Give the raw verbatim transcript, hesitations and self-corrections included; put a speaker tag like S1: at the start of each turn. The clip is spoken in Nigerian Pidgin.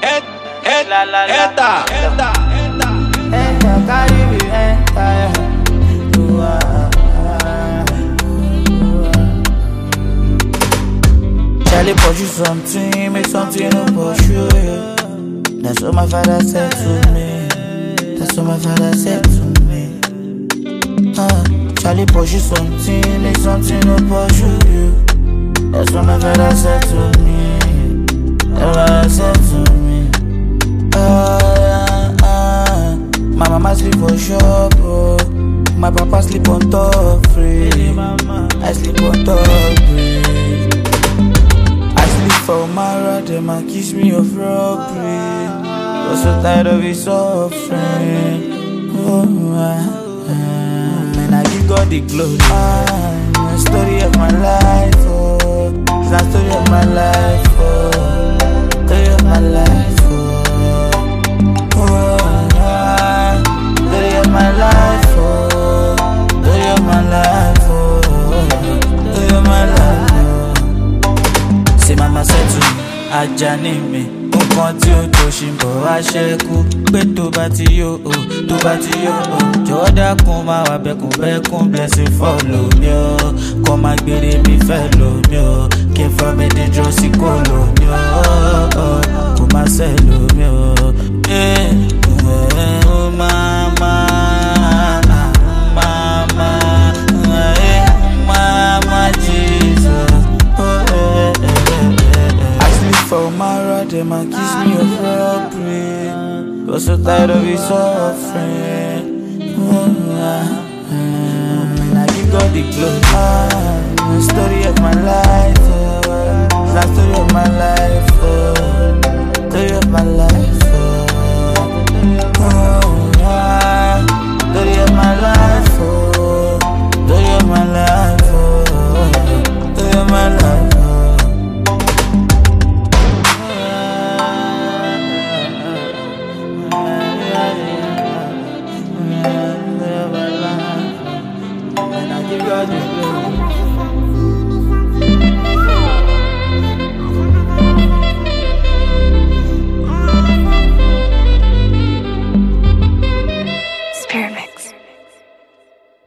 S1: La la la.
S2: Eta, eta, eta.
S1: Enter, carry me, enter. Ooh, ah, ah, ooh, ah. Charlie pursue something, make something no pursue you. That's what my father said to me. That's what my father said to me. Uh, Charlie pursue something, make something no pursue you. That's what my father said to me. That's what I said to me. Uh, uh, my mama sleep for shop, oh. My papa sleep on top free. I sleep on top free. I sleep for Mara, them and kiss me of robbery. Was so tired of his suffering. Oh, uh, uh, and I give God the glory. Ah, the story of my life, oh. It's the story of my life, oh. Story of my life, oh. My life, oh, do you my life, oh, do you my life, oh. Say mama said to me, Ajani mi, nǹkan tí ó tó ṣì ń bọ̀ wá ṣẹ́kù. Pé tó bá ti yó o, tó bá ti yó o, jọ̀wọ́ dákun máa wà bẹ́kùn bẹ́kùn blessing follow mi o. Kọ́ máa gbére mi fẹ́ lò mí o, kí n fọ́ mi dídúró sí kò lò mí o. Kò má ṣẹ́ lò mí o. Mama. For Mara, them and kiss me of robbery. Was so tired of his suffering. Oh, ah, ah. And I give God the glory. Ah, the story of my life, oh. The story of my life, oh. Story of my life.